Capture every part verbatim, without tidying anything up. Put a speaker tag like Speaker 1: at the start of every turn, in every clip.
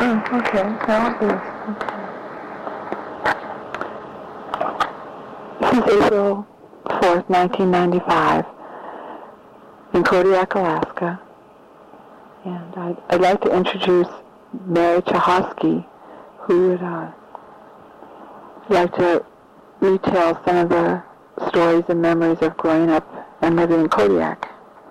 Speaker 1: Oh, okay. That was okay. This is April fourth, nineteen ninety-five, in Kodiak, Alaska. And I'd, I'd like to introduce Mary Chahosky, who would uh, like to retell some of the stories and memories of growing up and living in Kodiak.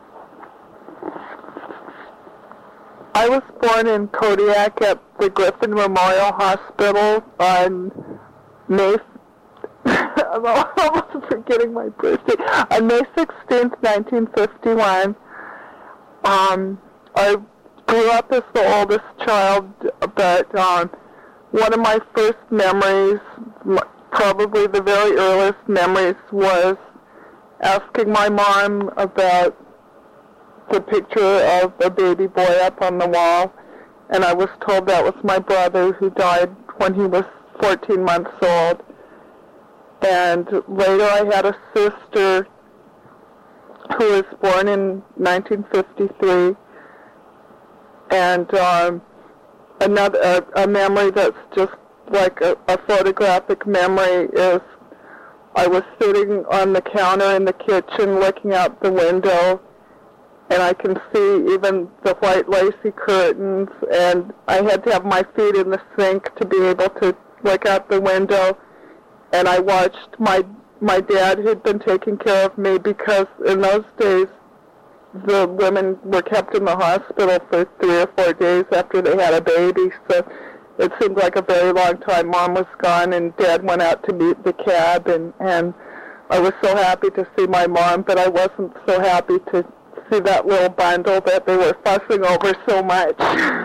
Speaker 2: I was born in Kodiak at the Griffin Memorial Hospital on May, I'm almost forgetting my birthday, on May sixteenth, nineteen fifty-one. Um, I grew up as the oldest child, but um, one of my first memories, probably the very earliest memories, was asking my mom about the picture of a baby boy up on the wall, and I was told that was my brother who died when he was fourteen months old. And later I had a sister who was born in nineteen fifty-three, and um, another a, a memory that's just like a, a photographic memory is I was sitting on the counter in the kitchen looking out the window, and I can see even the white lacy curtains, and I had to have my feet in the sink to be able to look out the window, and I watched my my dad, who'd been taking care of me, because in those days the women were kept in the hospital for three or four days after they had a baby, so it seemed like a very long time. Mom was gone, and Dad went out to meet the cab, and, and I was so happy to see my mom, but I wasn't so happy to see that little bundle that they were fussing over so much.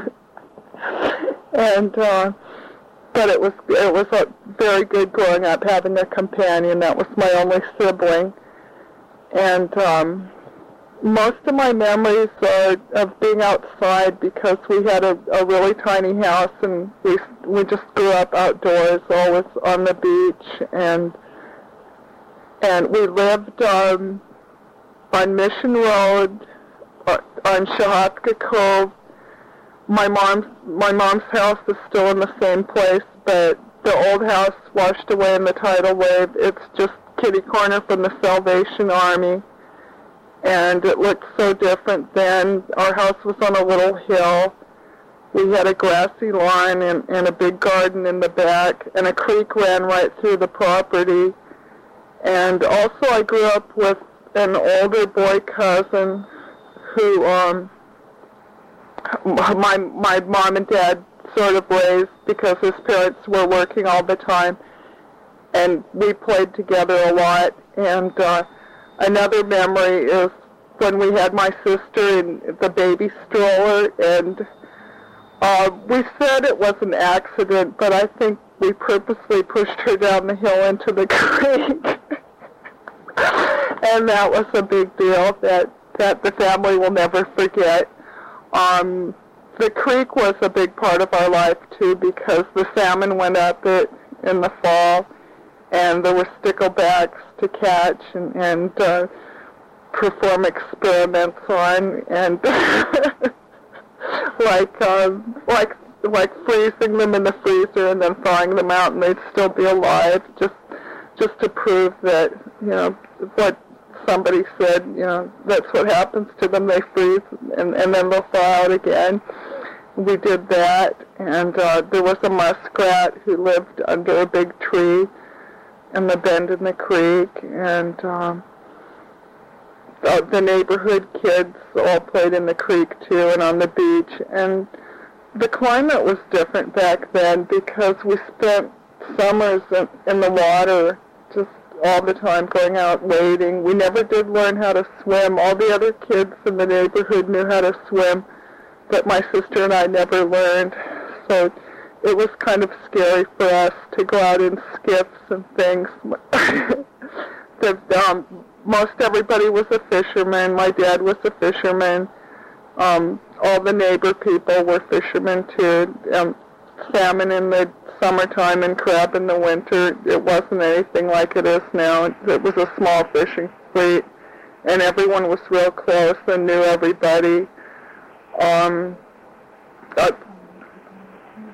Speaker 2: and uh, but it was it was a very good growing up, having a companion. That was my only sibling, and um, most of my memories are of being outside, because we had a, a really tiny house, and we we just grew up outdoors, always on the beach, and and we lived um, on Mission Road, uh, on Shahatka Cove. My mom's my mom's house is still in the same place, but the old house washed away in the tidal wave. It's just kitty corner from the Salvation Army, and it looked so different then. Our house was on a little hill. We had a grassy lawn and, and a big garden in the back, and a creek ran right through the property. And also I grew up with an older boy cousin who um, my my mom and dad sort of raised, because his parents were working all the time, and we played together a lot. And uh, another memory is when we had my sister in the baby stroller, and uh, we said it was an accident, but I think we purposely pushed her down the hill into the creek. And that was a big deal that, that the family will never forget. Um, the creek was a big part of our life, too, because the salmon went up it in the fall, and there were sticklebacks to catch and, and uh, perform experiments on, and like um, like like freezing them in the freezer and then thawing them out, and they'd still be alive, just just to prove that, you know, what somebody said, you know, that's what happens to them. They freeze and, and then they'll thaw out again. We did that, and uh, there was a muskrat who lived under a big tree in the bend in the creek, and um, the, the neighborhood kids all played in the creek too, and on the beach. And the climate was different back then, because we spent summers in, in the water, just all the time, going out wading. We never did learn how to swim. All the other kids in the neighborhood knew how to swim, but my sister and I never learned. So it was kind of scary for us to go out in skiffs and things. the, um, most everybody was a fisherman. My dad was a fisherman. Um, all the neighbor people were fishermen too. Um, salmon in the summertime and crab in the winter. It wasn't anything like it is now. It was a small fishing fleet, and everyone was real close and knew everybody. Um, uh,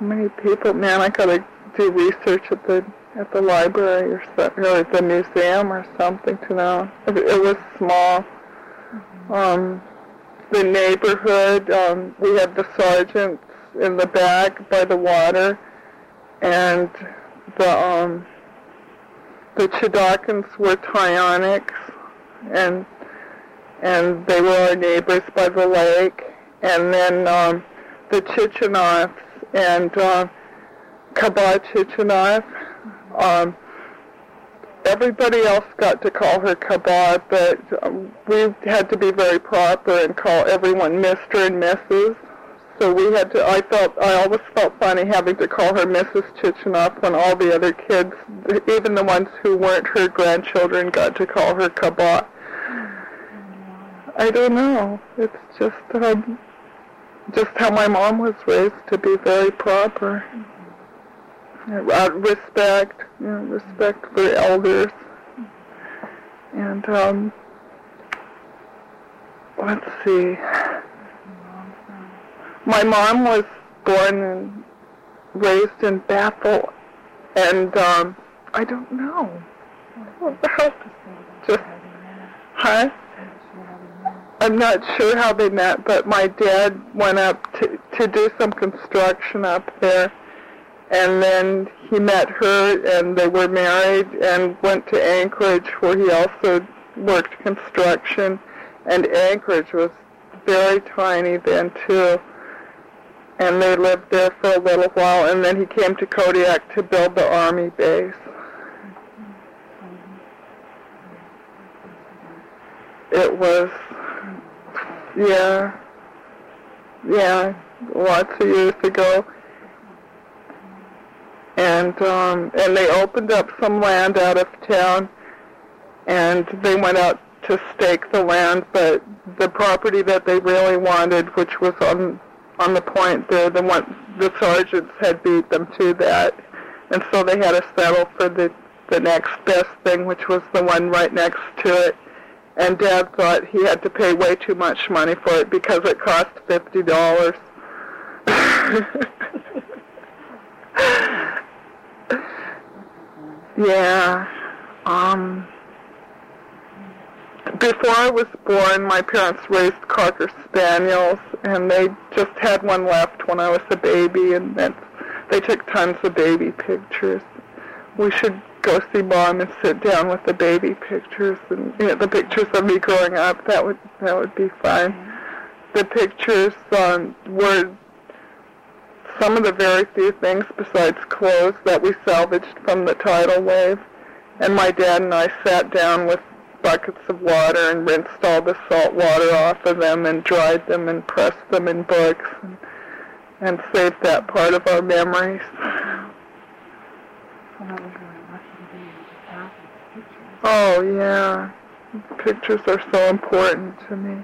Speaker 2: many people. Man, I gotta do research at the at the library or, so, or the museum or something to know. It, it was small. Mm-hmm. Um, the neighborhood, um, we had the sergeants in the back by the water, and the um, the Chedakins were Tyonics, and and they were our neighbors by the lake. And then um, the Chichenovs and uh, Kaba Chichenov, um, everybody else got to call her Kaba, but um, we had to be very proper and call everyone Mister and Missus So we had to, I felt, I always felt funny having to call her Missus Chichenov when all the other kids, even the ones who weren't her grandchildren, got to call her Kaba. I don't know. It's just, um, just how my mom was raised, to be very proper. Uh, respect, you know, respect for elders. And, um, let's see. My mom was born and raised in Bethel, and, um, I don't know. Just, huh? I'm not sure how they met, but my dad went up to, to do some construction up there, and then he met her, and they were married, and went to Anchorage, where he also worked construction, and Anchorage was very tiny then, too, and they lived there for a little while, and then he came to Kodiak to build the Army base. It was... Yeah, yeah, lots of years ago, and um, and they opened up some land out of town, and they went out to stake the land, but the property that they really wanted, which was on on the point there, the one the sergeants had beat them to that, and so they had to settle for the the next best thing, which was the one right next to it. And Dad thought he had to pay way too much money for it because it cost fifty dollars. Yeah. Um, before I was born, my parents raised Cocker Spaniels, and they just had one left when I was a baby, and that's, they took tons of baby pictures. We should go see Mom and sit down with the baby pictures and, you know, the pictures of me growing up. That would that would be fun. Mm-hmm. The pictures um, were some of the very few things besides clothes that we salvaged from the tidal wave. And my dad and I sat down with buckets of water and rinsed all the salt water off of them and dried them and pressed them in books and, and saved that part of our memories. Oh, yeah. Pictures are so important to me.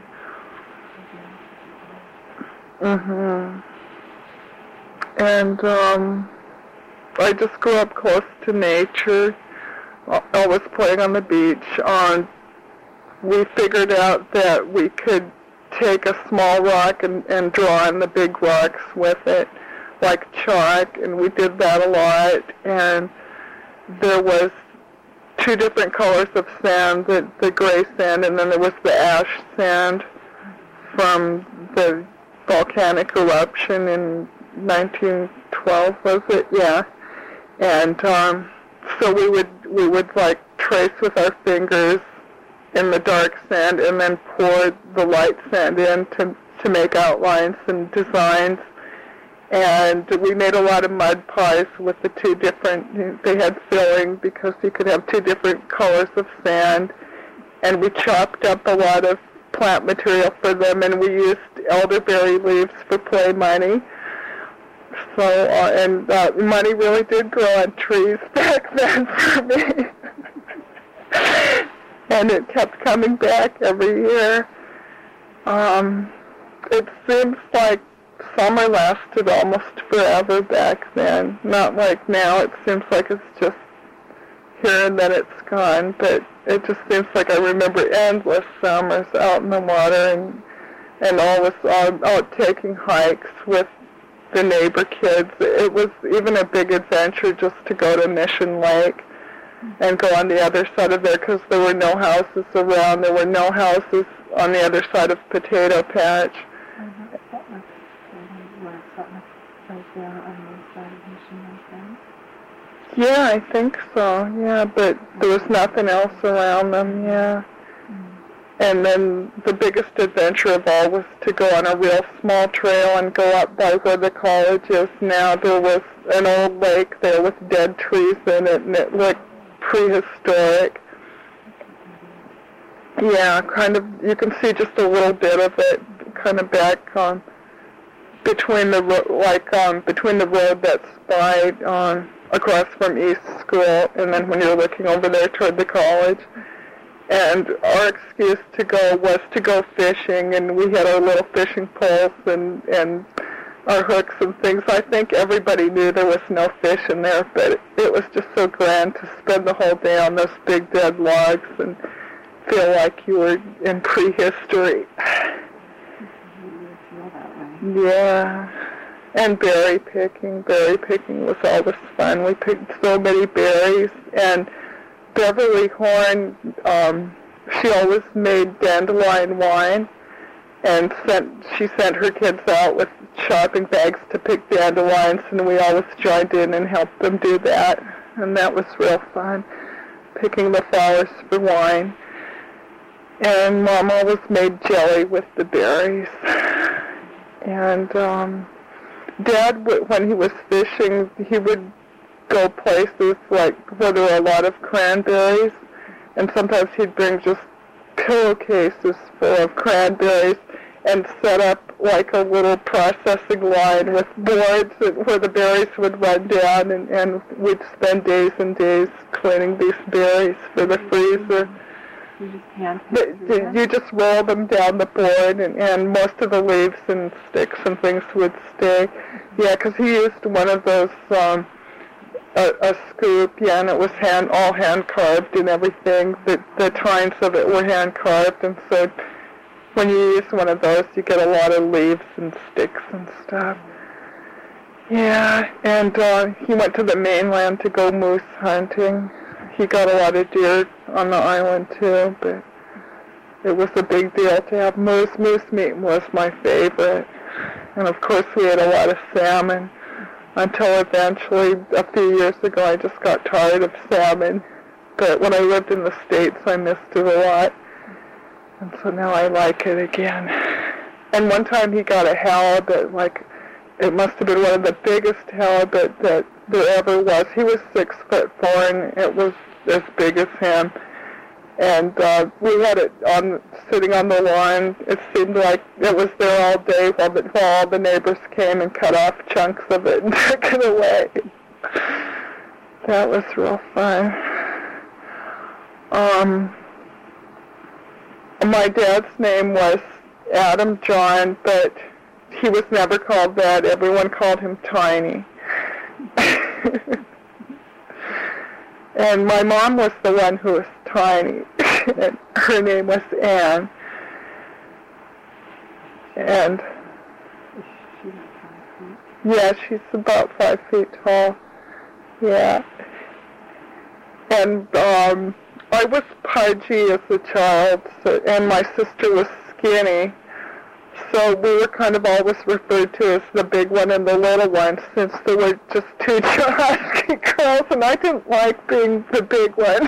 Speaker 2: Mm-hmm. And um, I just grew up close to nature, always playing on the beach. Um, we figured out that we could take a small rock and, and draw on the big rocks with it, like chalk, and we did that a lot. And there was two different colors of sand, the, the gray sand, and then there was the ash sand from the volcanic eruption in nineteen twelve, was it? Yeah. And um, so we would we would like trace with our fingers in the dark sand and then pour the light sand in to to make outlines and designs. And we made a lot of mud pies with the two different, they had filling because you could have two different colors of sand. And we chopped up a lot of plant material for them, and we used elderberry leaves for play money. So, uh, and uh, money really did grow on trees back then for me. And it kept coming back every year. Um, it seems like summer lasted almost forever back then. Not like now. It seems like it's just here and then it's gone. But it just seems like I remember endless summers out in the water and and always uh, out taking hikes with the neighbor kids. It was even a big adventure just to go to Mission Lake and go on the other side of there because there were no houses around. There were no houses on the other side of Potato Patch. Yeah, I think so, yeah, but there was nothing else around them, yeah. And then the biggest adventure of all was to go on a real small trail and go up by where the college is now. There was an old lake there with dead trees in it, and it looked prehistoric. Yeah, kind of, you can see just a little bit of it, kind of back on, between the, ro- like, um, between the road that's by, um, across from East School, and then when you're looking over there toward the college. And our excuse to go was to go fishing, and we had our little fishing poles and, and our hooks and things. I think everybody knew there was no fish in there, but it, it was just so grand to spend the whole day on those big dead logs and feel like you were in prehistory. Yeah. And berry picking. Berry picking was always fun. We picked so many berries. And Beverly Horn, um, she always made dandelion wine. And sent she sent her kids out with shopping bags to pick dandelions. And we always joined in and helped them do that. And that was real fun, picking the flowers for wine. And Mom always made jelly with the berries. And um, Dad, when he was fishing, he would go places like where there were a lot of cranberries, and sometimes he'd bring just pillowcases full of cranberries and set up like a little processing line with boards where the berries would run down, and, and we'd spend days and days cleaning these berries for the freezer.
Speaker 1: You just hand
Speaker 2: the, you just roll them down the board, and, and most of the leaves and sticks and things would stay. Yeah, because he used one of those, um, a, a scoop, yeah, and it was hand all hand carved and everything. The, the tines of it were hand carved, and so when you use one of those, you get a lot of leaves and sticks and stuff. Yeah, and uh, he went to the mainland to go moose hunting. He got a lot of deer on the island, too, but it was a big deal to have moose. Moose meat was my favorite. And, of course, we had a lot of salmon until eventually, a few years ago, I just got tired of salmon. But when I lived in the States, I missed it a lot. And so now I like it again. And one time he got a halibut, like, it must have been one of the biggest halibut that there ever was. He was six foot four, and it was as big as him. And uh, we had it on sitting on the lawn. It seemed like it was there all day while, the, while all the neighbors came and cut off chunks of it and took it away. That was real fun. Um, my dad's name was Adam John, but he was never called that. Everyone called him Tiny. And my mom was the one who was tiny. And her name was Anne. And yeah, she's about five feet tall. Yeah. And um, I was pudgy as a child, so, and my sister was skinny. So we were kind of always referred to as the big one and the little one, since there were just two husky girls, and I didn't like being the big one.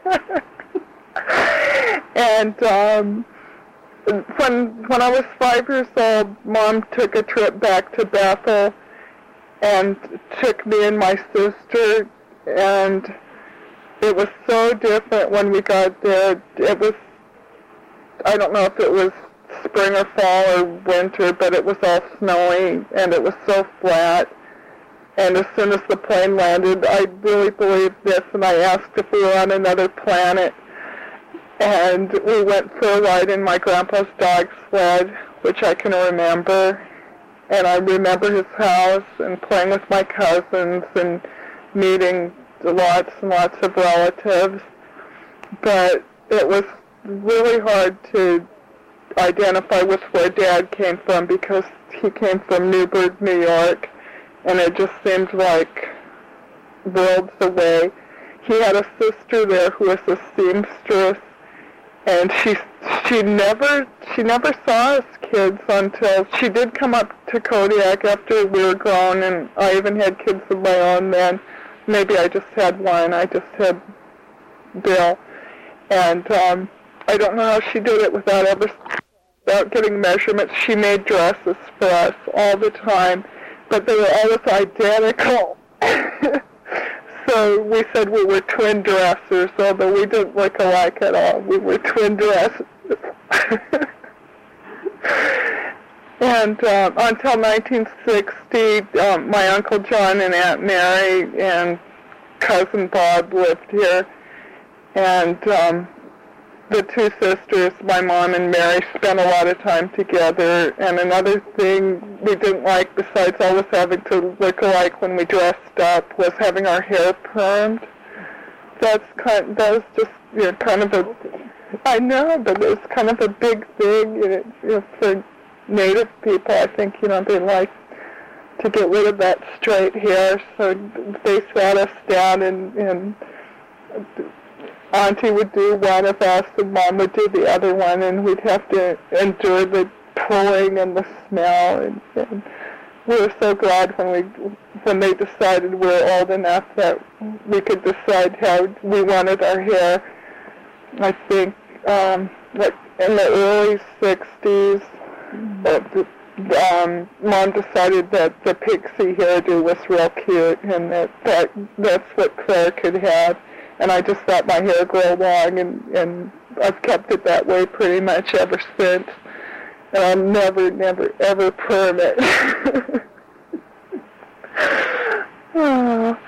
Speaker 2: And um, when when I was five years old, Mom took a trip back to Bethel and took me and my sister, and it was so different when we got there. It was, I don't know if it was spring or fall or winter, but it was all snowy, and it was so flat. And as soon as the plane landed, I really believed this, and I asked if we were on another planet. And we went for a ride in my grandpa's dog sled, which I can remember. And I remember his house and playing with my cousins and meeting lots and lots of relatives. But it was really hard to identify with where Dad came from because he came from Newburgh, New York, and it just seemed like worlds away. He had a sister there who was a seamstress, and she she never she never saw us kids until she did come up to Kodiak after we were grown, and I even had kids of my own then. Maybe I just had one. I just had Bill, and um, I don't know how she did it without ever without getting measurements. She made dresses for us all the time, but they were always identical. So we said we were twin dressers, although we didn't look alike at all. We were twin dressers. And um, until nineteen sixty, um, my Uncle John and Aunt Mary and Cousin Bob lived here. And um, the two sisters, my mom and Mary, spent a lot of time together. And another thing we didn't like, besides always having to look alike when we dressed up, was having our hair permed. That's kind. That was just you know kind of a. I know, but it was kind of a big thing you know, you know, for Native people. I think you know they like to get rid of that straight hair, so they sat us down and. and Auntie would do one of us, and Mom would do the other one, and we'd have to endure the pulling and the smell. And, and we were so glad when we when they decided we were old enough that we could decide how we wanted our hair. I think um, like in the early sixties, um, Mom decided that the pixie hairdo was real cute, and that, that that's what Claire could have. And I just let my hair grow long, and, and I've kept it that way pretty much ever since. And I'll never, never, ever perm it. Oh.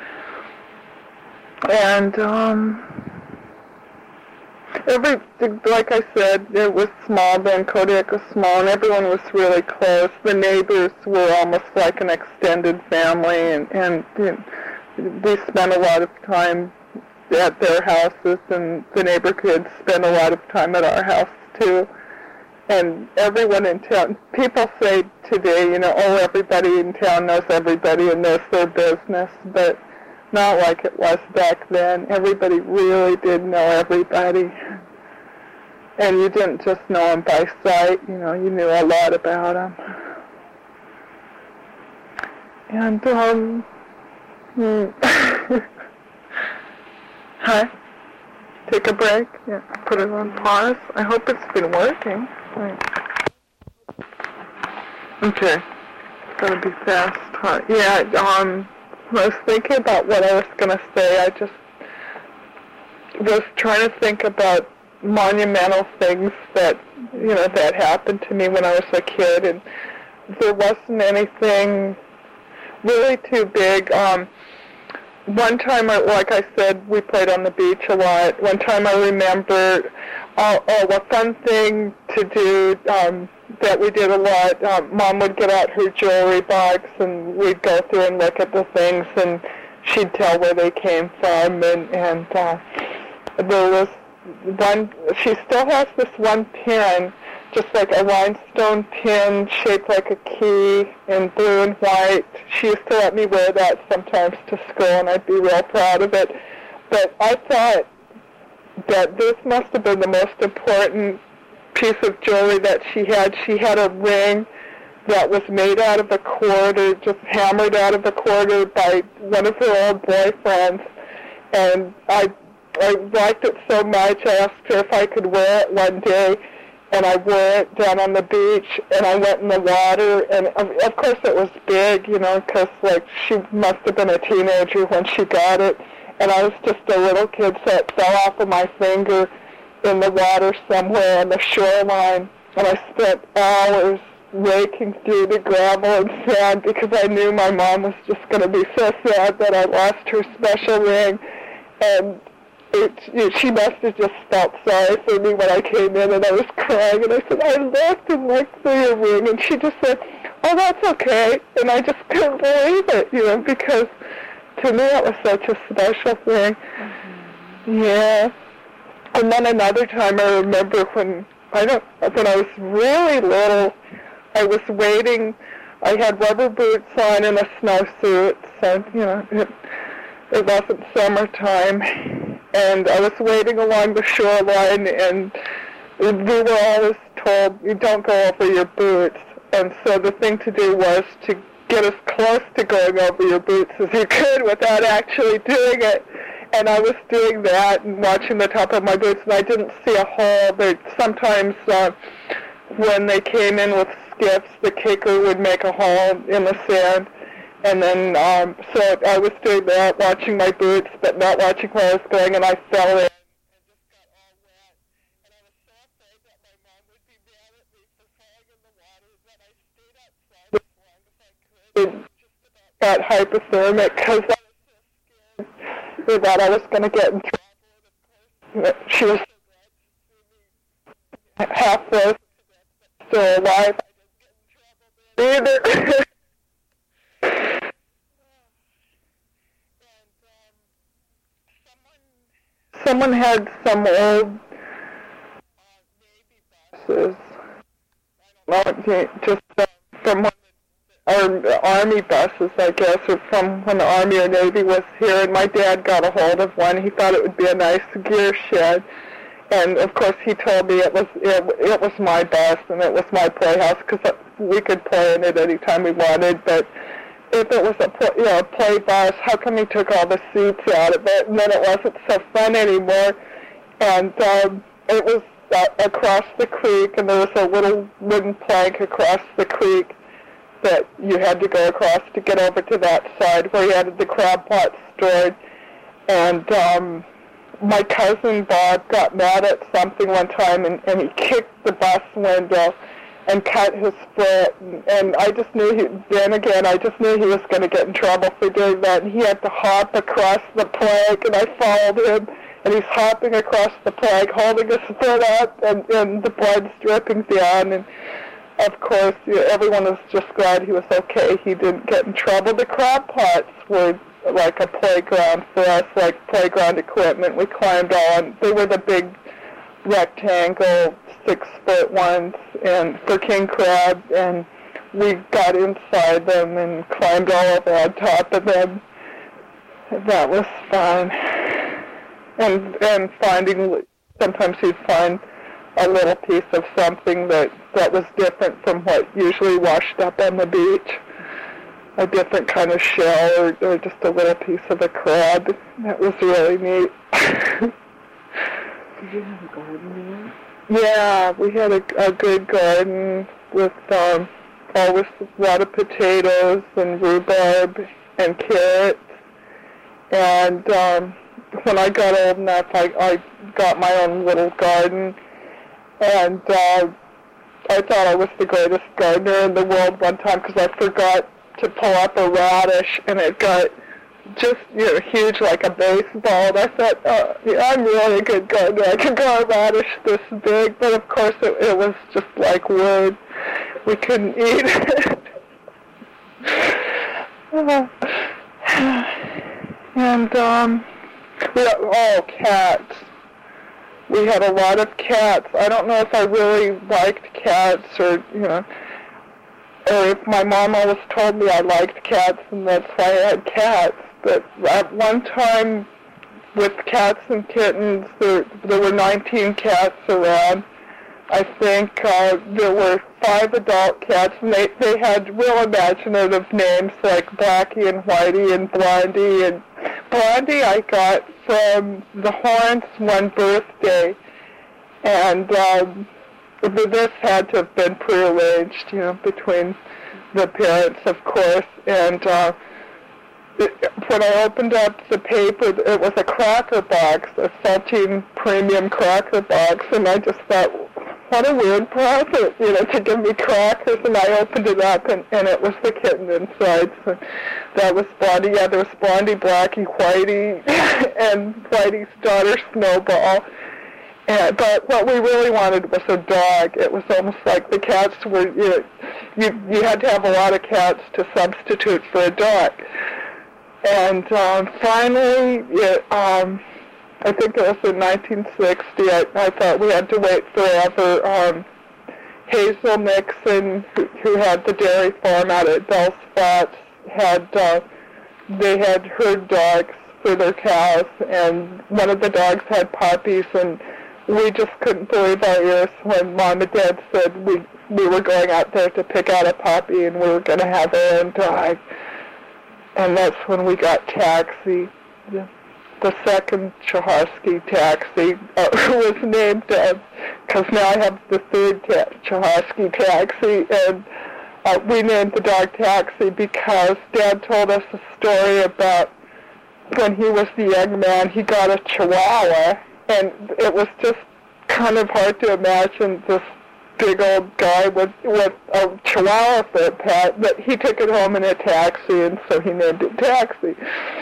Speaker 2: And, um, every, like I said, it was small then. Kodiak was small, and everyone was really close. The neighbors were almost like an extended family, and, and you know, we spent a lot of time at their houses, and the neighbor kids spend a lot of time at our house too. And everyone in town, people say today, you know, oh, everybody in town knows everybody and knows their business, but not like it was back then. Everybody really did know everybody. And you didn't just know them by sight, you know, you knew a lot about them. And, um, hmm. Hi. Take a break. Yeah. Put it on pause. I hope it's been working. Right. Okay. It's gonna be fast. Huh? Yeah. Um. I was thinking about what I was gonna say. I just was trying to think about monumental things that you know that happened to me when I was a kid, and there wasn't anything really too big. Um. One time, like I said, we played on the beach a lot. One time I remember, oh, oh a fun thing to do um, that we did a lot. Um, Mom would get out her jewelry box, and we'd go through and look at the things, and she'd tell where they came from. And, and uh, there was one, she still has this one pin, just like a rhinestone pin shaped like a key in blue and white. She used to let me wear that sometimes to school, and I'd be real proud of it. But I thought that this must have been the most important piece of jewelry that she had. She had a ring that was made out of a quarter, just hammered out of a quarter by one of her old boyfriends. And I, I liked it so much, I asked her if I could wear it one day. And I wore it down on the beach, and I went in the water, and of course it was big, you know, because, like, she must have been a teenager when she got it, and I was just a little kid, so it fell off of my finger in the water somewhere on the shoreline, and I spent hours raking through the gravel and sand because I knew my mom was just going to be so sad that I lost her special ring, and It, it, she must have just felt sorry for me when I came in, and I was crying, and I said, I looked and looked through your ring, and she just said, oh, that's okay, and I just couldn't believe it, you know, because to me it was such a special thing. Mm-hmm. Yeah. And then another time I remember when I don't, when I was really little, I was waiting, I had rubber boots on and a snowsuit, so, you know, it, it wasn't summertime, and I was waiting along the shoreline, and we were always told, you don't go over your boots, and so the thing to do was to get as close to going over your boots as you could without actually doing it. And I was doing that and watching the top of my boots, and I didn't see a hole. But sometimes uh, when they came in with skiffs, the kicker would make a hole in the sand. And then, um, so I was doing that, watching my boots, but not watching where I was going, and I fell in. Got hypothermic because I was that I was going to get in trouble. She was half frozen, still alive. Either. Someone had some old buses, just uh, from one or Army buses, I guess, or from when the Army or Navy was here, and my dad got a hold of one. He thought it would be a nice gear shed, and of course he told me it was it, it was my bus and it was my playhouse because we could play in it anytime we wanted. But if it was a play, you know, a play bus, how come he took all the seats out of it, and then it wasn't so fun anymore? And um, it was uh, across the creek, and there was a little wooden plank across the creek that you had to go across to get over to that side where you had the crab pots stored. And um, my cousin Bob got mad at something one time, and, and he kicked the bus window and cut his foot. And, and I just knew, he, then again, I just knew he was going to get in trouble for doing that. And he had to hop across the plank, and I followed him. And he's hopping across the plank, holding his foot up, and, and the blood's dripping down. And of course, you know, everyone was just glad he was okay. He didn't get in trouble. The crab pots were like a playground for us, like playground equipment. We climbed on. They were the big rectangle, six-foot ones, and for king crab, and we got inside them and climbed all over on top of them. That was fun. And and finding, sometimes you'd find a little piece of something that, that was different from what usually washed up on the beach. A different kind of shell, or, or just a little piece of a crab. That was really neat.
Speaker 1: Did you have a garden there?
Speaker 2: Yeah, we had a, a good garden with um, always a lot of potatoes and rhubarb and carrots. And um, when I got old enough, I, I got my own little garden. And uh, I thought I was the greatest gardener in the world one time because I forgot to pull up a radish, and it got just, you know, huge like a baseball. And I thought, oh, yeah, I'm really a good gardener. I can grow a radish this big. But, of course, it, it was just like wood. We couldn't eat it. And, um, we had, oh, cats. We had a lot of cats. I don't know if I really liked cats, or, you know, or if my mom always told me I liked cats and that's why I had cats. But at one time, with cats and kittens, there, there were nineteen cats around. I think uh, there were five adult cats, and they, they had real imaginative names like Blackie and Whitey and Blondie. And Blondie I got from the Horns one birthday, and um, this had to have been prearranged, you know, between the parents, of course. And uh, it, when I opened up the paper, it was a cracker box, a Saltine Premium cracker box, and I just thought, what a weird present, you know, to give me crackers. And I opened it up, and, and it was the kitten inside. So that was Blondie. Yeah, there was Blondie, Blackie, Whitey, and Whitey's daughter, Snowball. And, but what we really wanted was a dog. It was almost like the cats were, you know, you, you had to have a lot of cats to substitute for a dog. And um, finally, it, um, I think it was in nineteen sixty. I, I thought we had to wait forever. Um, Hazel Nixon, who, who had the dairy farm out at Bell's Flats, had uh, they had herd dogs for their cows, and one of the dogs had puppies, and we just couldn't believe our ears when Mom and Dad said we we were going out there to pick out a puppy and we were going to have our own dog. And that's when we got Taxi, the, the second Chahosky Taxi, uh, who was named, because uh, now I have the third ta- Chahosky Taxi, and uh, we named the dog Taxi because Dad told us a story about when he was the young man, he got a Chihuahua, and it was just kind of hard to imagine this big old guy with, with a Chihuahua for a pet, but he took it home in a taxi, and so he named it Taxi.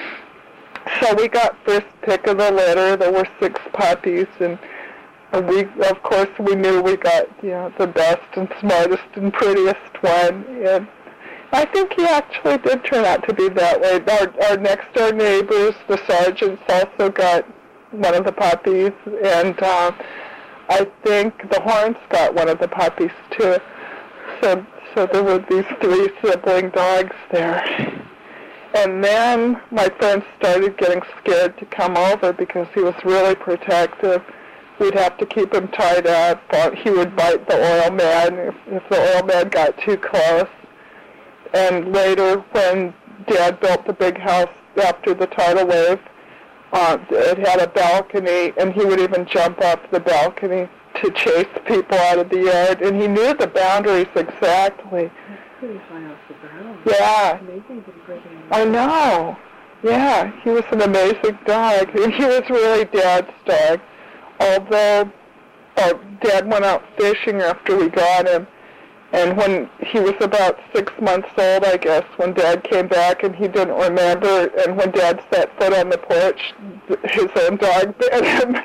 Speaker 2: So we got first pick of the litter. There were six puppies, and we, of course, we knew we got, you know, the best and smartest and prettiest one, and I think he actually did turn out to be that way. Our, our next door neighbors, the Sargents, also got one of the puppies, and uh, I think the Horns got one of the puppies too. So, so there were these three sibling dogs there. And then my friend started getting scared to come over because he was really protective. We'd have to keep him tied up. He would bite the oil man if, if the oil man got too close. And later, when Dad built the big house after the tidal wave, uh, it had a balcony, and he would even jump up the balcony to chase people out of the yard, and he knew the boundaries exactly.
Speaker 3: That's pretty high off the ground.
Speaker 2: Yeah.
Speaker 3: Amazing to break it in.
Speaker 2: I know. Yeah, he was an amazing dog, and he was really Dad's dog. Although uh, Dad went out fishing after we got him, and when he was about six months old, I guess, when Dad came back and he didn't remember, and when Dad set foot on the porch, his own dog bit him.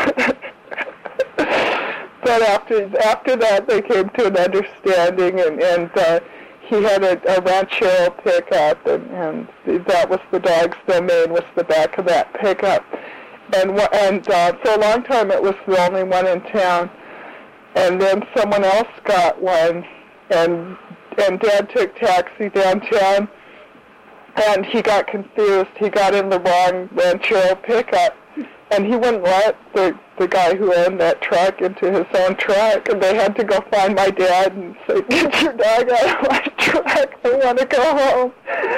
Speaker 2: But after after that, they came to an understanding, and, and uh, he had a, a Ranchero pickup, and, and that was the dog's domain, was the back of that pickup. And, and uh, for a long time, it was the only one in town. And then someone else got one, and and Dad took Taxi downtown, and he got confused. He got in the wrong Ranchero pickup, and he wouldn't let the, the guy who owned that truck into his own truck, and they had to go find my dad and say, "Get your dog out of my truck, I want to go home."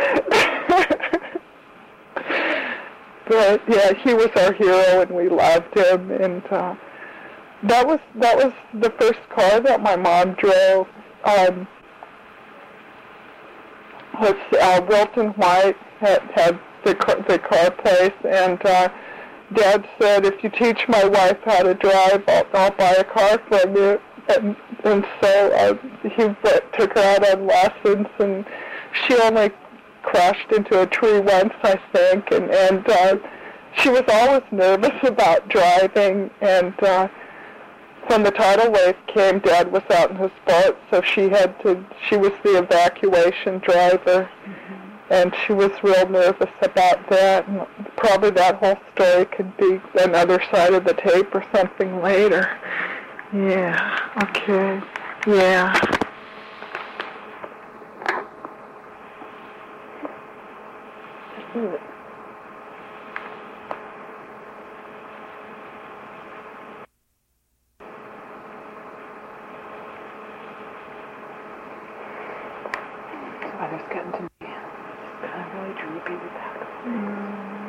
Speaker 2: But, yeah, he was our hero, and we loved him, and uh, That was that was the first car that my mom drove. Um, was uh, Wilton White had, had the car, the car place, and uh, Dad said, "If you teach my wife how to drive, I'll, I'll buy a car from you." And, and so uh, he went, took her out on lessons, and she only crashed into a tree once, I think, and and uh, she was always nervous about driving, and. Uh, When the tidal wave came, Dad was out in his boat, so she had to, she was the evacuation driver, mm-hmm. and she was real nervous about that, and probably that whole story could be another side of the tape or something later. Yeah, okay, yeah. Mm. Weather's getting to me. It's kind of really droopy with that. Mm.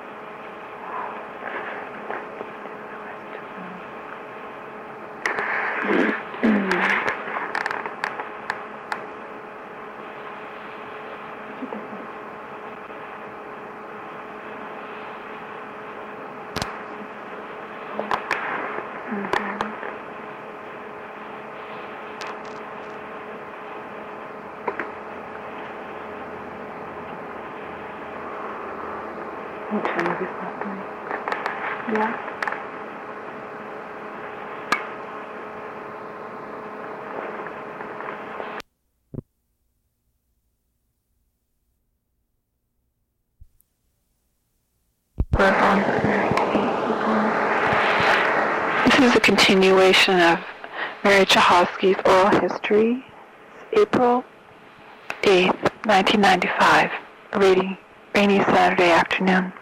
Speaker 2: Yeah. We're on.
Speaker 1: is a continuation of Mary Chehosky's oral history. It's April eighth, nineteen ninety-five, a rainy, rainy Saturday afternoon.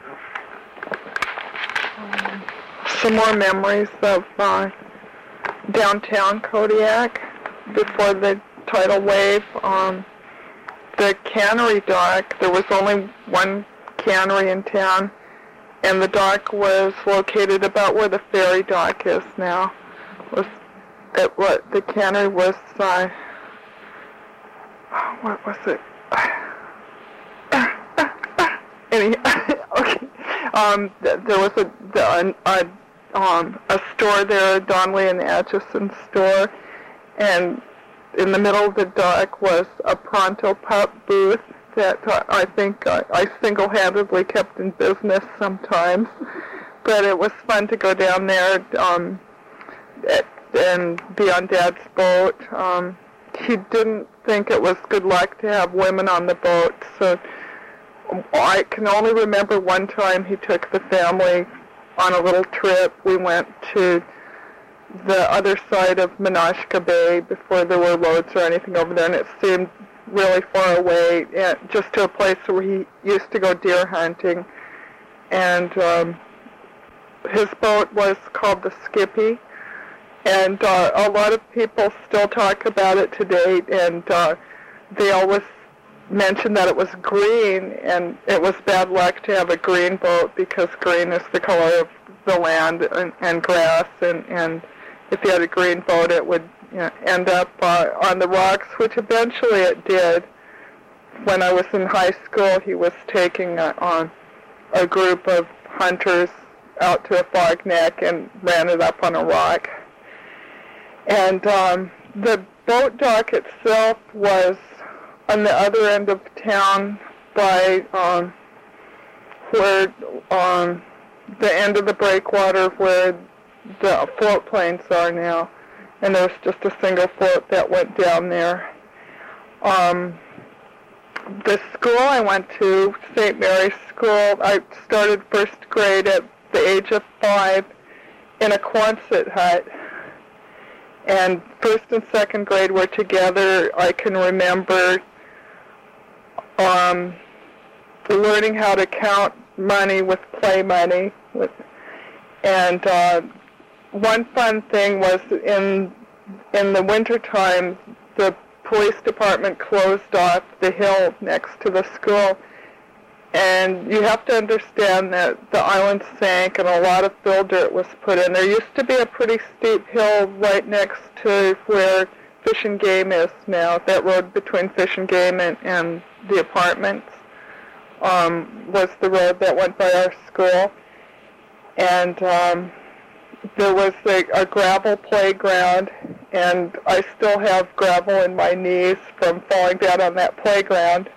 Speaker 2: Um, some more memories of uh, downtown Kodiak before the tidal wave. Um, the cannery dock, there was only one cannery in town, and the dock was located about where the ferry dock is now. Was it what the cannery was? Uh, what was it? Any, okay. Um, th- there was a, the, a um, a store there, Donnelly and Atchison store, and in the middle of the dock was a Pronto Pup booth that uh, I think uh, I single-handedly kept in business sometimes. But it was fun to go down there um, and be on Dad's boat. Um, he didn't think it was good luck to have women on the boat, so I can only remember one time he took the family on a little trip. We went to the other side of Menashka Bay before there were loads or anything over there, and it seemed really far away, and just to a place where he used to go deer hunting. And um, his boat was called the Skippy, and uh, a lot of people still talk about it to date, and uh, they always mention that it was green, and it was bad luck to have a green boat because green is the color of the land and, and grass, and, and if you had a green boat, it would you know, end up uh, on the rocks, which eventually it did. When I was in high school, he was taking a, on a group of hunters out to a fog neck and ran it up on a rock. And um, the boat dock itself was on the other end of town by um, where um, the end of the breakwater where the float planes are now, and there was just a single float that went down there. Um, the school I went to, Saint Mary's School, I started first grade at the age of five in a Quonset hut, and first and second grade were together. I can remember um, learning how to count money with play money, with, and uh, one fun thing was in in the wintertime, the police department closed off the hill next to the school, and you have to understand that the island sank and a lot of fill dirt was put in. There used to be a pretty steep hill right next to where Fish and Game is now. That road between Fish and Game and, and the apartments um, was the road that went by our school, and um, there was a, a gravel playground, and I still have gravel in my knees from falling down on that playground.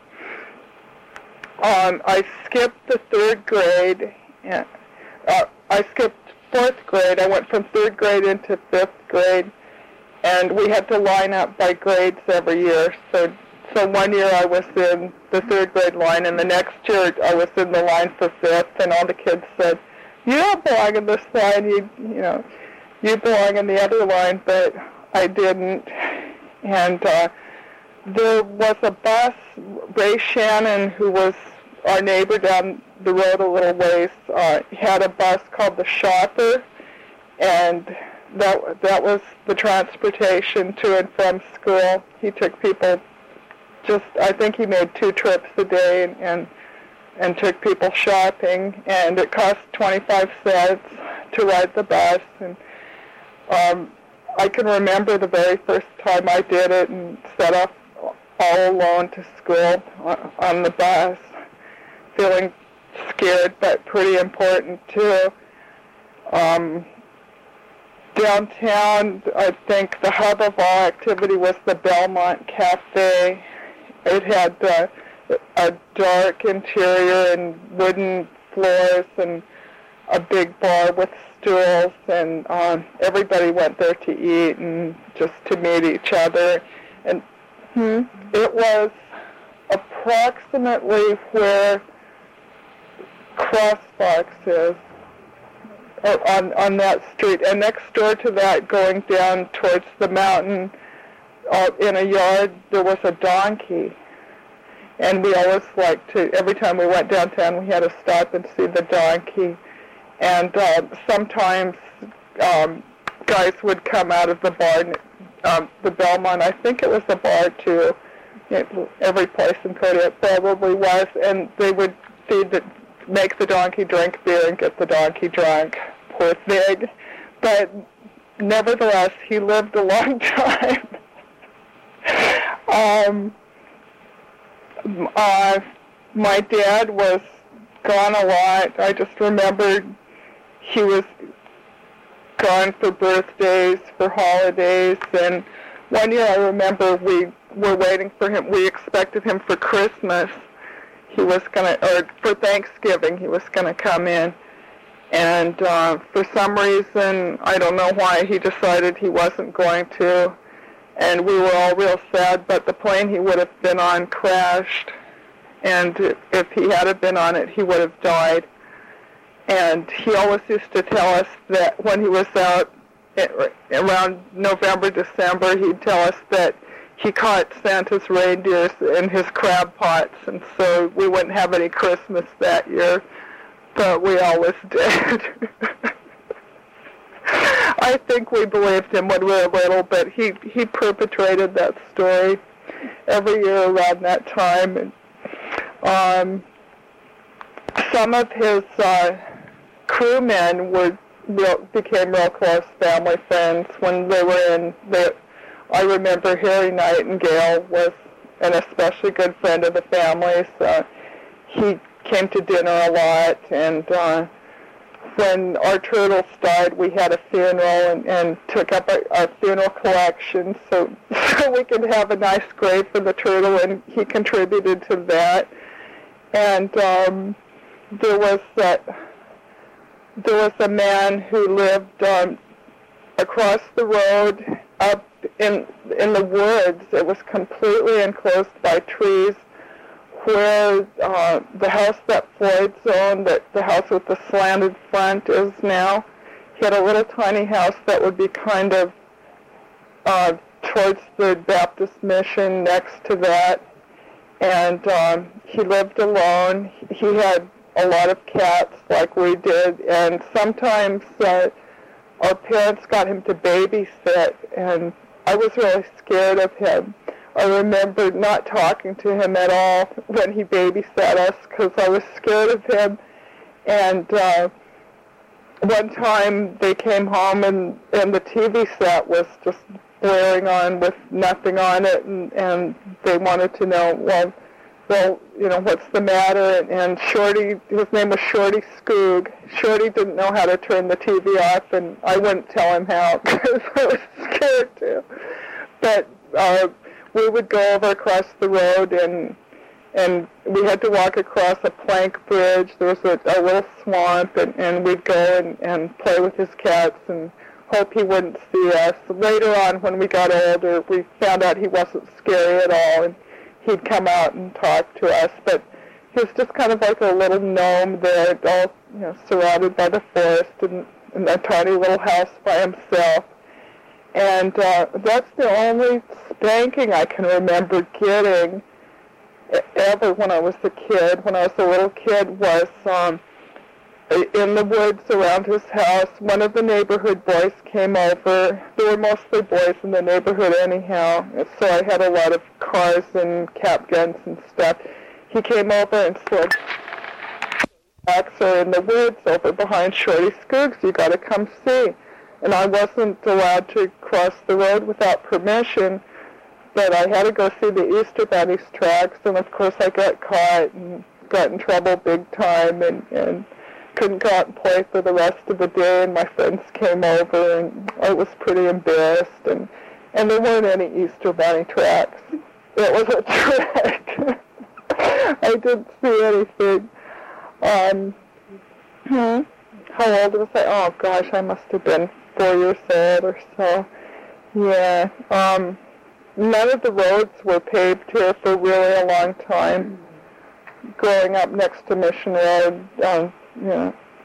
Speaker 2: Um, I skipped the third grade. And, uh, I skipped fourth grade. I went from third grade into fifth grade, and we had to line up by grades every year. So, so one year I was in the third grade line, and the next year I was in the line for fifth, and all the kids said, "You don't belong in this line, you, you know, you belong in the other line," but I didn't. And uh, there was a bus, Ray Shannon, who was our neighbor down the road a little ways, uh, had a bus called the Shopper, and that that was the transportation to and from school. He took people just, I think he made two trips a day, and, and and took people shopping, and it cost twenty-five cents to ride the bus. And um, I can remember the very first time I did it and set off all alone to school on the bus, feeling scared but pretty important too. Um, downtown, I think the hub of all activity was the Belmont Cafe. It had uh, a dark interior and wooden floors and a big bar with stools, and um, everybody went there to eat and just to meet each other. And hmm, it was approximately where CrossFox is. uh, on on that street. And next door to that, going down towards the mountain, uh, in a yard, there was a donkey. And we always liked to, every time we went downtown, we had to stop and see the donkey. And uh, sometimes um, guys would come out of the bar, um, the Belmont, I think it was the bar too. It, every place in Kodiak probably was, and they would feed the, make the donkey drink beer and get the donkey drunk. Poor thing. But nevertheless, he lived a long time. um, uh, my dad was gone a lot. I just remembered he was gone for birthdays, for holidays, and one year I remember we were waiting for him. We expected him for Christmas. He was going to, or for Thanksgiving, he was going to come in. And uh, for some reason, I don't know why, he decided he wasn't going to. And we were all real sad, but the plane he would have been on crashed. And if he had been on it, he would have died. And he always used to tell us that when he was out around November, December, he'd tell us that he caught Santa's reindeers in his crab pots, and so we wouldn't have any Christmas that year, but we always did. I think we believed him when we were little, but he, he perpetrated that story every year around that time. And, um, some of his uh, crewmen were real, became real close family friends when they were in the. I remember Harry Nightingale was an especially good friend of the family, so he came to dinner a lot. And uh, when our turtles died, we had a funeral and, and took up a, a funeral collection so, so we could have a nice grave for the turtle, and he contributed to that. And um, there was that. There was a man who lived um, across the road up in in the woods. It was completely enclosed by trees, where uh, the house that Floyd's owned, that the house with the slanted front is now. He had a little tiny house that would be kind of uh, towards the Baptist mission next to that. And um, he lived alone. He had a lot of cats like we did, and sometimes uh, our parents got him to babysit, and I was really scared of him. I remember not talking to him at all when he babysat us because I was scared of him. And uh, one time they came home and, and the T V set was just blaring on with nothing on it, and, and they wanted to know, well, well, you know, what's the matter? And, and Shorty, his name was Shorty Skoog. Shorty didn't know how to turn the T V off, and I wouldn't tell him how because I was scared to. But uh, we would go over across the road, and and we had to walk across a plank bridge. There was a, a little swamp, and, and we'd go and, and play with his cats and hope he wouldn't see us. Later on, when we got older, we found out he wasn't scary at all, and he'd come out and talk to us. But he was just kind of like a little gnome there, all, you know, surrounded by the forest and in a tiny little house by himself. And uh, that's the only spanking I can remember getting ever when I was a kid. When I was a little kid was um, in the woods around his house. One of the neighborhood boys came over. There were mostly boys in the neighborhood anyhow, so I had a lot of cars and cap guns and stuff. He came over and said, "Tracks are in the woods over behind Shorty Skoog's. You got to come see." And I wasn't allowed to cross the road without permission, but I had to go see the Easter Bunny's tracks, and of course I got caught and got in trouble big time, and, and couldn't go out and play for the rest of the day, and my friends came over, and I was pretty embarrassed, and, and there weren't any Easter Bunny tracks. It was a trick. I didn't see anything. Um, hmm, how old was I? Oh, gosh, I must have been four years old or so. Yeah. Um, none of the roads were paved here for really a long time. Growing up next to Mission Road, um, you know,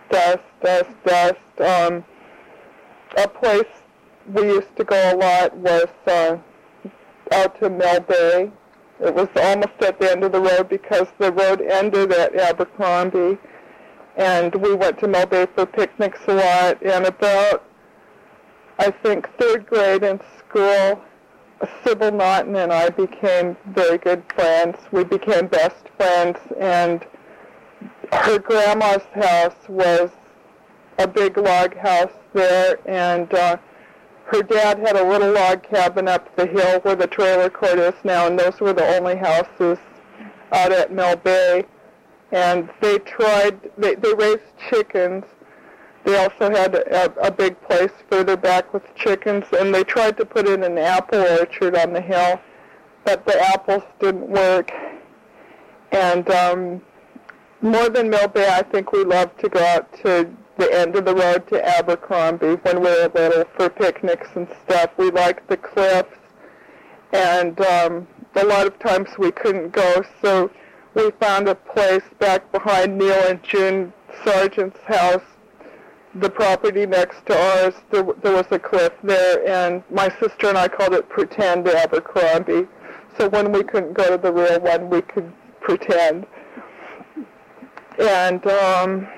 Speaker 2: dust, dust, dust. Um, a place we used to go a lot was uh, out to Mill Bay. It was almost at the end of the road because the road ended at Abercrombie, and we went to Mill Bay for picnics a lot. And about, I think, third grade in school, Sybil Naughton and I became very good friends. We became best friends, and her grandma's house was a big log house there, and uh, her dad had a little log cabin up the hill where the trailer court is now, and those were the only houses out at Mill Bay. And they tried, they, they raised chickens. They also had a, a big place further back with chickens, and they tried to put in an apple orchard on the hill, but the apples didn't work. And um, more than Mill Bay, I think we loved to go out to the end of the road to Abercrombie when we were little for picnics and stuff. We liked the cliffs, and um, a lot of times we couldn't go, so we found a place back behind Neil and June Sargent's house, the property next to ours. There, there was a cliff there, and my sister and I called it Pretend Abercrombie. So when we couldn't go to the real one, we could pretend. And um,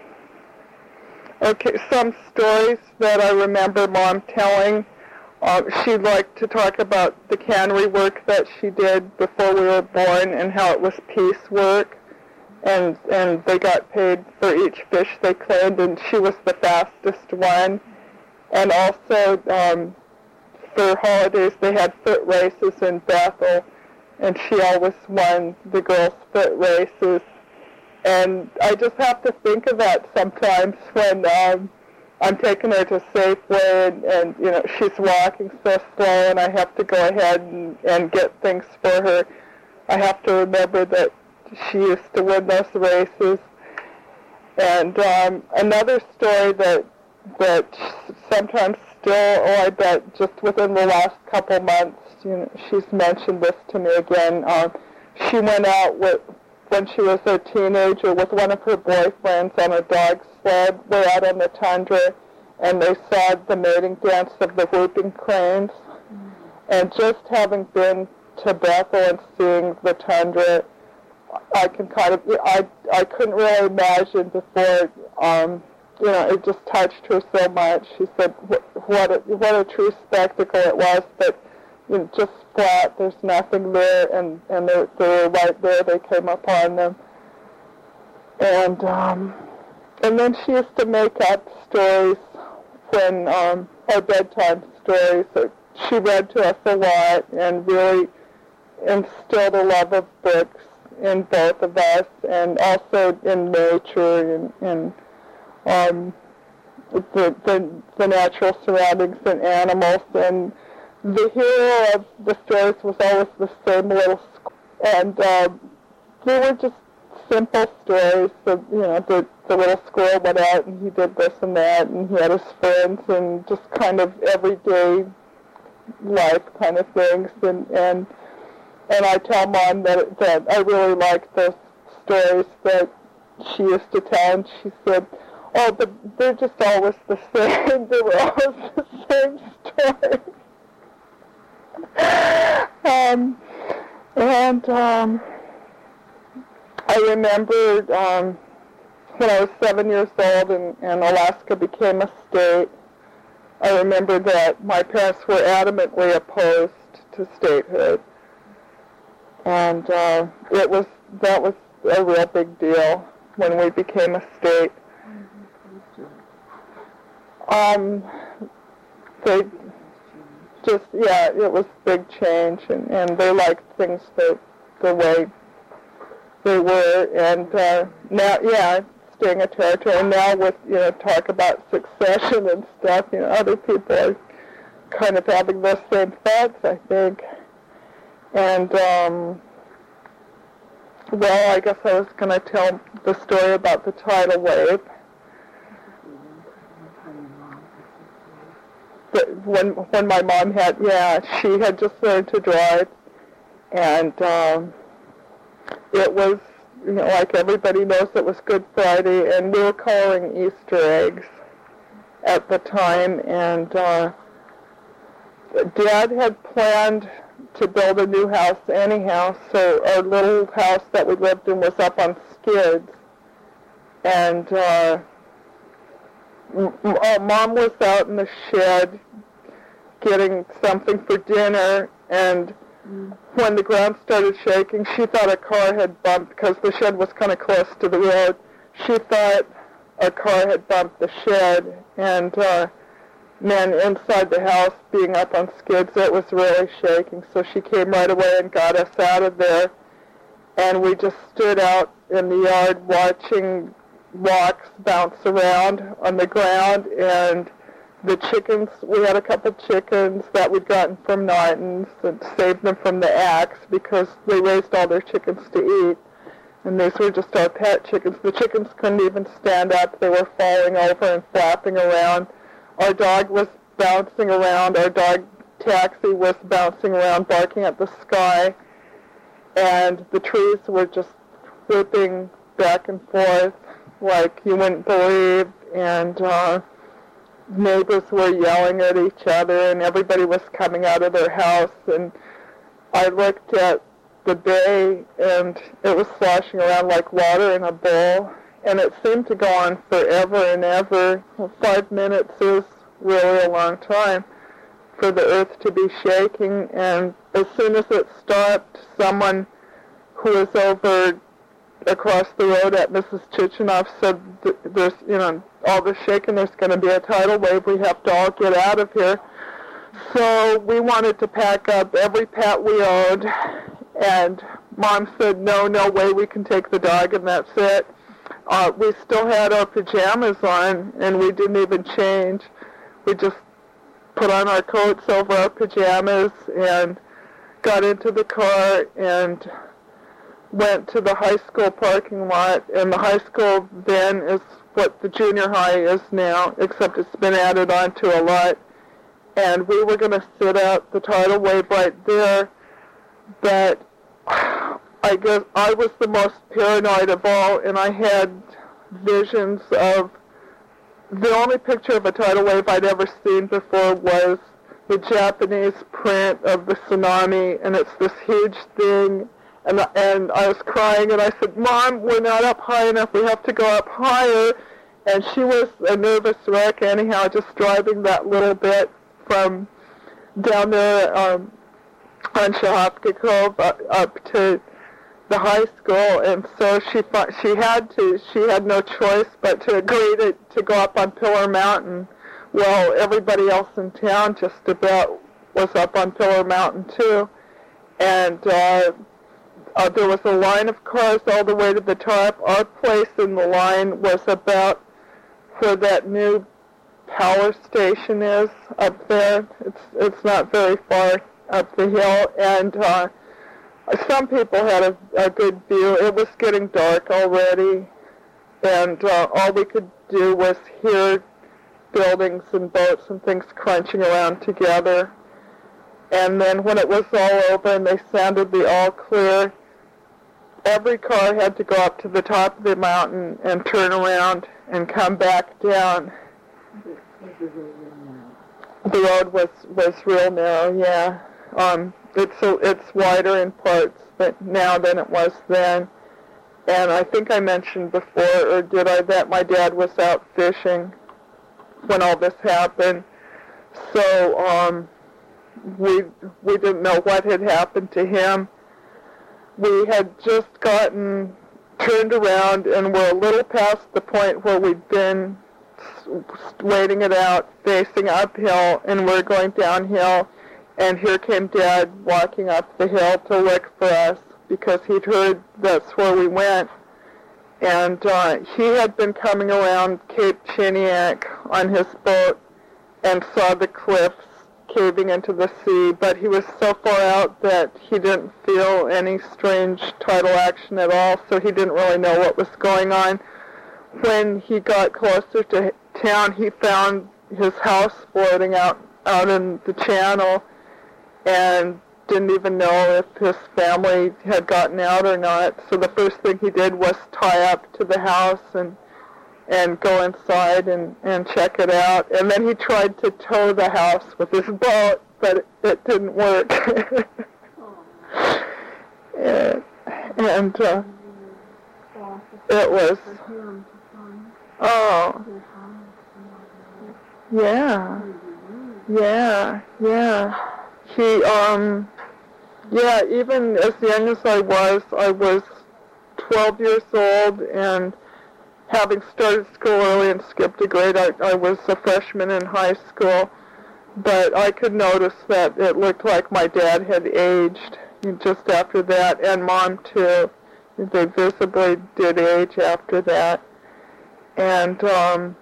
Speaker 2: okay, some stories that I remember Mom telling. Uh, she liked to talk about the cannery work that she did before we were born and how it was piecework, and and they got paid for each fish they cleaned, and she was the fastest one. And also um, for holidays they had foot races in Bethel, and she always won the girls' foot races. And I just have to think of that sometimes when um, I'm taking her to Safeway, and, and you know she's walking so slow, and I have to go ahead and, and get things for her. I have to remember that she used to win those races. And um, another story that that sometimes still, oh, I bet just within the last couple months, you know, she's mentioned this to me again. Um, she went out with. when she was a teenager with one of her boyfriends on a dog sled way out on the tundra, and they saw the mating dance of the whooping cranes. Mm-hmm. And just having been to Bethel and seeing the tundra, I can kind of, I, I couldn't really imagine before, um, you know, it just touched her so much. She said what a, what a true spectacle it was, but you know, just flat, there's nothing there, and, and they, they were right there, they came upon them. And um, and then she used to make up stories when, um, our bedtime stories. So she read to us a lot and really instilled a love of books in both of us, and also in nature and, and um, the, the, the natural surroundings and animals. And the hero of the stories was always the same little squirrel, and um, they were just simple stories. Of, you know, the, the little squirrel went out and he did this and that, and he had his friends, and just kind of everyday life kind of things. And and and I tell Mom that that I really liked those stories that she used to tell, and she said, "Oh, but they're just always the same. They were always the same story." um, and um, I remembered um, when I was seven years old and, and Alaska became a state, I remember that my parents were adamantly opposed to statehood. And uh, it was that was a real big deal when we became a state. Um, they just, yeah, it was big change, and, and they liked things the, the way they were. And uh, now, yeah, staying a territory. And now with, you know, talk about succession and stuff, you know, other people are kind of having those same thoughts, I think. And, um, well, I guess I was going to tell the story about the tidal wave. But when when my mom had, yeah, she had just learned to drive, and um, it was you know, like everybody knows it was Good Friday, and we were coloring Easter eggs at the time, and uh, Dad had planned to build a new house anyhow, so our little house that we lived in was up on skids, and uh, m- m- Mom was out in the shed getting something for dinner, and mm. when the ground started shaking, she thought a car had bumped, because the shed was kind of close to the road. She thought a car had bumped the shed, and uh, man, inside the house, being up on skids, it was really shaking, so she came right away and got us out of there, and we just stood out in the yard watching rocks bounce around on the ground, and the chickens, we had a couple chickens that we'd gotten from Norton's and saved them from the axe because they raised all their chickens to eat. And these were just our pet chickens. The chickens couldn't even stand up. They were falling over and flapping around. Our dog was bouncing around. Our dog Taxi was bouncing around, barking at the sky. And the trees were just whipping back and forth like you wouldn't believe. And uh, neighbors were yelling at each other, and everybody was coming out of their house. And I looked at the bay, and it was sloshing around like water in a bowl, and it seemed to go on forever and ever. Five minutes is really a long time for the earth to be shaking, and as soon as it stopped, someone who was over across the road at Missus Chichinoff said, there's, you know, all this shaking, there's going to be a tidal wave, we have to all get out of here. So we wanted to pack up every pet we owned, and Mom said, no, no way, we can take the dog, and that's it. Uh, we still had our pajamas on, and we didn't even change. We just put on our coats over our pajamas and got into the car and went to the high school parking lot. And the high school then is what the junior high is now, except it's been added on to a lot. And we were going to sit out the tidal wave right there, but I guess I was the most paranoid of all, and I had visions of, the only picture of a tidal wave I'd ever seen before was the Japanese print of the tsunami, and it's this huge thing, and, and I was crying, and I said, Mom, we're not up high enough, we have to go up higher, and she was a nervous wreck anyhow, just driving that little bit from down there um, on Shahopka Cove up, up to the high school, and so she thought she had to, she had no choice but to agree to, to go up on Pillar Mountain. Well, everybody else in town just about was up on Pillar Mountain too, and uh, uh, there was a line of cars all the way to the top. Our place in the line was about where that new power station is up there. It's it's not very far up the hill, and uh, some people had a, a good view. It was getting dark already, and uh, all we could do was hear buildings and boats and things crunching around together. And then when it was all over and they sounded the all clear, every car had to go up to the top of the mountain and turn around and come back down. The road was, was real narrow, yeah. Um, it's a, it's wider in parts but now than it was then. And I think I mentioned before, or did I, that my dad was out fishing when all this happened. So um, we we didn't know what had happened to him. We had just gotten turned around and were a little past the point where we'd been waiting it out, facing uphill, and we're going downhill. And here came Dad walking up the hill to look for us because he'd heard that's where we went. And uh, he had been coming around Cape Chiniak on his boat and saw the cliffs caving into the sea, but he was so far out that he didn't feel any strange tidal action at all, so he didn't really know what was going on. When he got closer to town, he found his house floating out, out in the channel, and didn't even know if his family had gotten out or not. So the first thing he did was tie up to the house and and go inside and, and check it out. And then he tried to tow the house with his boat, but it, it didn't work. and and uh, it was, oh, yeah, yeah, yeah. He, um, yeah, even as young as I was, I was twelve years old, and having started school early and skipped a grade, I, I was a freshman in high school, but I could notice that it looked like my dad had aged just after that, and Mom too. They visibly did age after that. And um,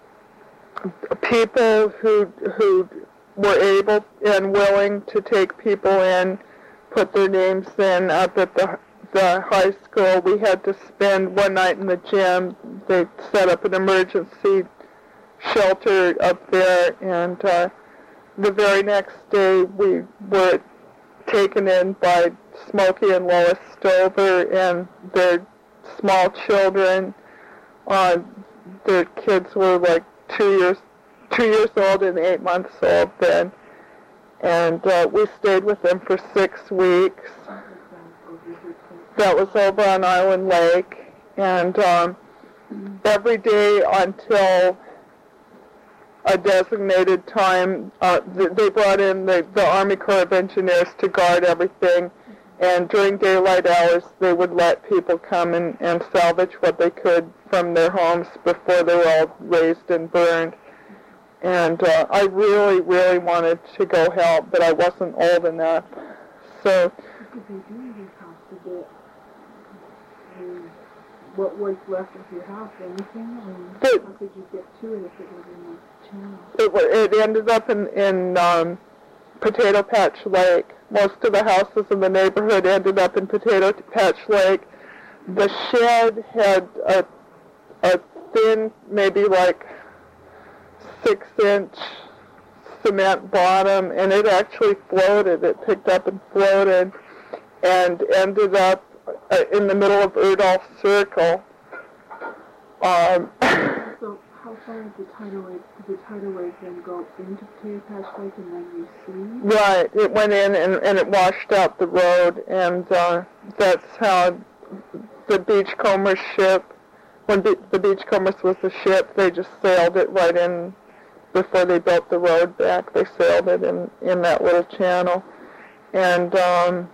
Speaker 2: people who who were able and willing to take people in, put their names in up at the the high school. We had to spend one night in the gym. They set up an emergency shelter up there, and uh, the very next day we were taken in by Smokey and Lois Stover and their small children. Uh, their kids were like two years two years old and eight months old then, and uh, we stayed with them for six weeks. That was over on Island Lake, and um, every day until a designated time, uh, they brought in the, the Army Corps of Engineers to guard everything, and during daylight hours they would let people come and, and salvage what they could from their homes before they were all razed and burned. And uh, I really, really wanted to go help, but I wasn't old enough. So.
Speaker 3: What was left of your house? Anything? I mean,
Speaker 2: but,
Speaker 3: how could you get to it if it was in the channel?
Speaker 2: It, it ended up in, in um, Potato Patch Lake. Most of the houses in the neighborhood ended up in Potato Patch Lake. The shed had a, a thin, maybe like six-inch cement bottom, and it actually floated. It picked up and floated and ended up Uh, in the middle of Erdolf Circle. Um,
Speaker 3: so how far did the tidal wave, did the tidal wave then go into Potato Patch Lake and then recede?
Speaker 2: Right, it went in and, and it washed out the road, and uh, that's how the Beachcombers ship, when Be- the Beachcombers was the ship, they just sailed it right in before they built the road back. They sailed it in, in that little channel. And um,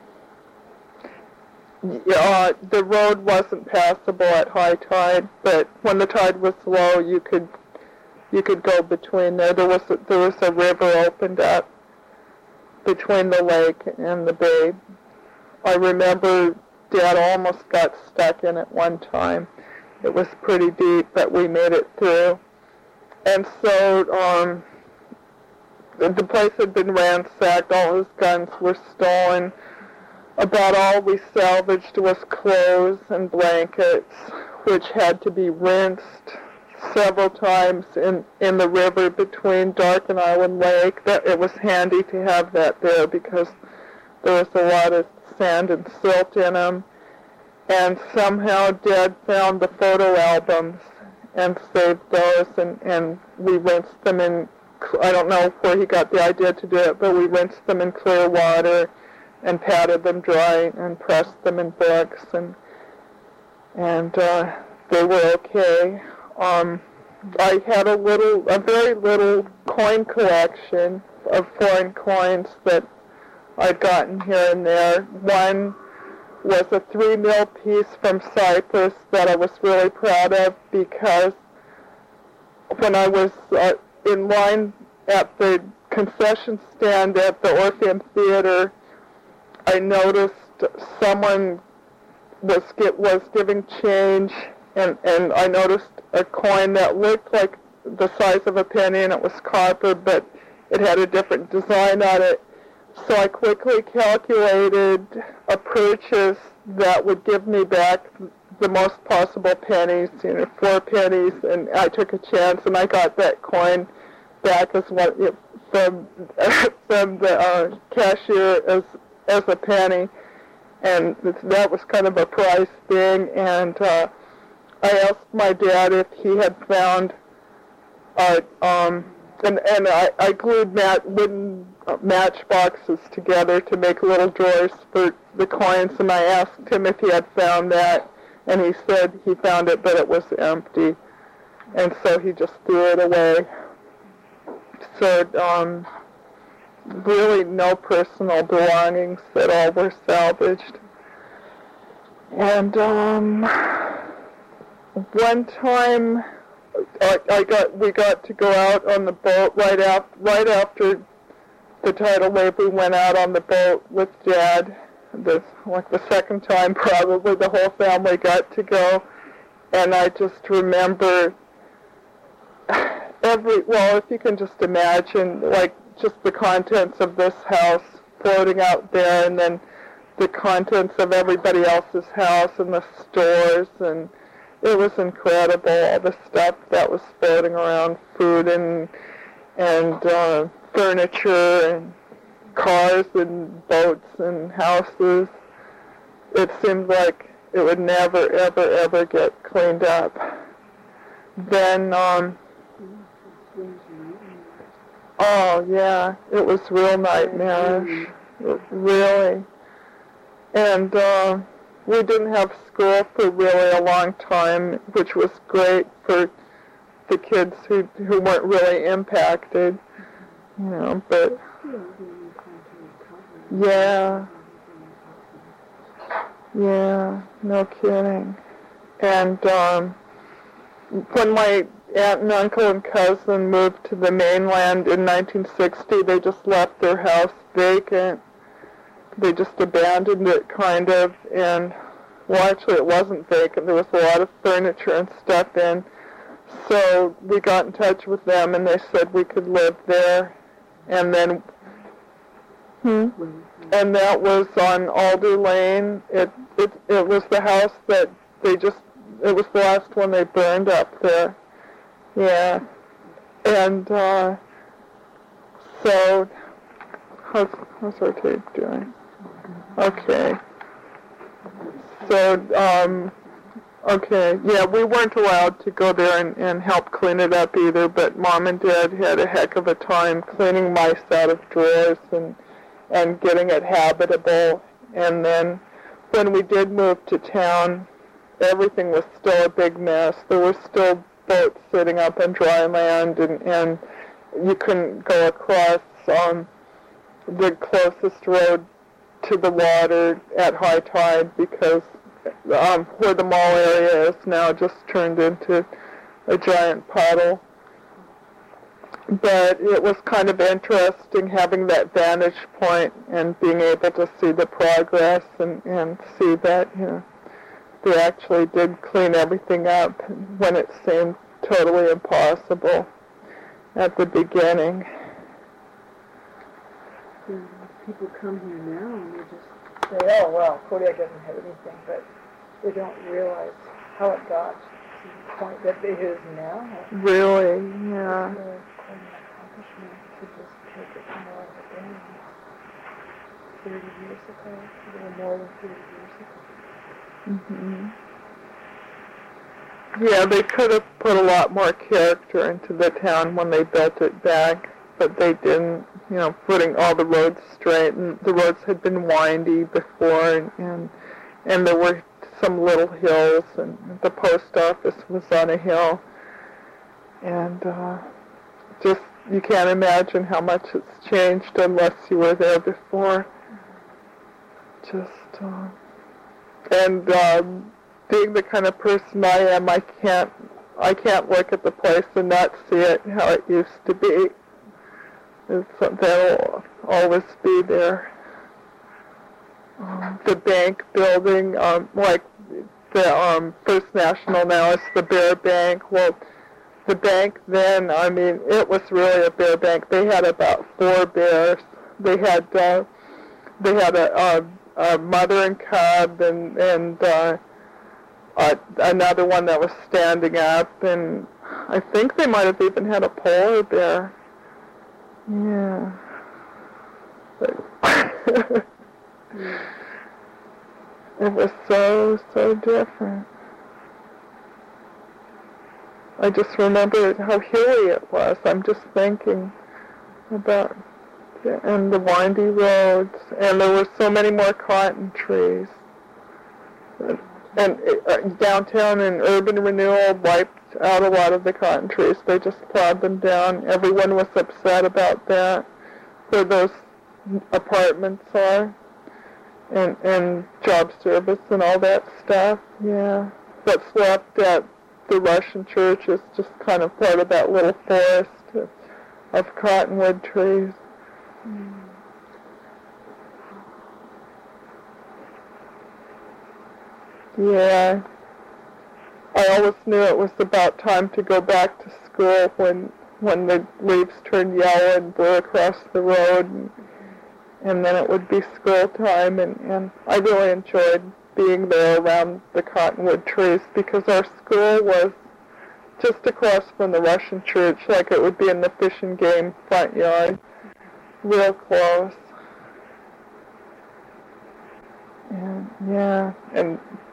Speaker 2: Uh, the road wasn't passable at high tide, but when the tide was low, you could you could go between there. There was a, there was a river opened up between the lake and the bay. I remember Dad almost got stuck in it one time. It was pretty deep, but we made it through. And so um, the, the place had been ransacked. All his guns were stolen. About all we salvaged was clothes and blankets, which had to be rinsed several times in, in the river between Dark and Island Lake. That it was handy to have that there because there was a lot of sand and silt in them. And somehow Dad found the photo albums and saved those, and, and we rinsed them in, I don't know where he got the idea to do it, but we rinsed them in clear water and patted them dry and pressed them in books, and and uh, they were okay. Um, I had a little, a very little coin collection of foreign coins that I'd gotten here and there. One was a three mil piece from Cyprus that I was really proud of because when I was uh, in line at the concession stand at the Orpheum Theater, I noticed someone was get, was giving change, and, and I noticed a coin that looked like the size of a penny, and it was copper, but it had a different design on it. So I quickly calculated a purchase that would give me back the most possible pennies, you know, four pennies, and I took a chance, and I got that coin back as what from from the uh, cashier as as a penny, and that was kind of a prize thing. And uh, I asked my dad if he had found, uh, um, and and I, I glued mat, wooden matchboxes together to make little drawers for the clients, and I asked him if he had found that, and he said he found it, but it was empty, and so he just threw it away. So, um, really no personal belongings at all were salvaged. And um, one time, I, I got we got to go out on the boat right after right after the tidal wave. We went out on the boat with Dad. This like the second time probably the whole family got to go, and I just remember every well, if you can just imagine, like just the contents of this house floating out there, and then the contents of everybody else's house and the stores, and it was incredible, all the stuff that was floating around, food and and uh, furniture and cars and boats and houses. It seemed like it would never, ever, ever get cleaned up. Then, um, oh yeah, it was real nightmarish, really. And uh, we didn't have school for really a long time, which was great for the kids who who weren't really impacted, you know. But yeah, yeah, no kidding. And um, when my aunt and uncle and cousin moved to the mainland in nineteen sixty, they just left their house vacant. They just abandoned it, kind of, and, well, actually it wasn't vacant. There was a lot of furniture and stuff in. So we got in touch with them, and they said we could live there. And then, hmm, and that was on Alder Lane. It, it, it was the house that they just, it was the last one they burned up there. Yeah. And, uh, so, how's, how's our tape doing? Okay. So, um, okay, yeah, we weren't allowed to go there and, and help clean it up either, but Mom and Dad had a heck of a time cleaning mice out of drawers and, and getting it habitable. And then when we did move to town, everything was still a big mess. There were still boats sitting up on dry land, and, and you couldn't go across um, the closest road to the water at high tide because um, where the mall area is now just turned into a giant puddle. But it was kind of interesting having that vantage point and being able to see the progress and, and see that, you know, they actually did clean everything up when it seemed totally impossible at the beginning.
Speaker 3: People come here now and they just
Speaker 1: say, oh, well, Kodiak doesn't have anything, but they don't realize how it got to the point that it is now.
Speaker 2: Really, yeah.
Speaker 1: It's really quite an accomplishment to just take it from where it been thirty years ago, a little more than thirty years ago.
Speaker 2: Mm-hmm. Yeah, they could have put a lot more character into the town when they built it back, but they didn't. You know, putting all the roads straight, and the roads had been windy before, and, and and there were some little hills, and the post office was on a hill, and uh, just, you can't imagine how much it's changed unless you were there before. Just, uh, and um, being the kind of person I am, I can't, I can't look at the place and not see it how it used to be. It's, that'll always be there. Um, the bank building, um, like the um, First National now is the Bear Bank. Well, the bank then, I mean, it was really a bear bank. They had about four bears. They had uh, they had a, a, a mother and cub, and and uh, uh, another one that was standing up, and I think they might have even had a polar bear. Yeah. But
Speaker 3: Mm.
Speaker 2: It was so, so different. I just remember how hilly it was. I'm just thinking about it, and the windy roads, and there were so many more cotton trees. And uh, downtown and urban renewal wiped out a lot of the cotton trees. They just plowed them down. Everyone was upset about that, where those apartments are, and and job service and all that stuff. Yeah, what's left at the Russian church is just kind of part of that little forest of, of cottonwood trees.
Speaker 3: Mm.
Speaker 2: Yeah. I always knew it was about time to go back to school when when the leaves turned yellow and blew across the road, and, and then it would be school time, and, and I really enjoyed being there around the cottonwood trees because our school was just across from the Russian church, like it would be in the Fish and Game front yard, real close. And, yeah, and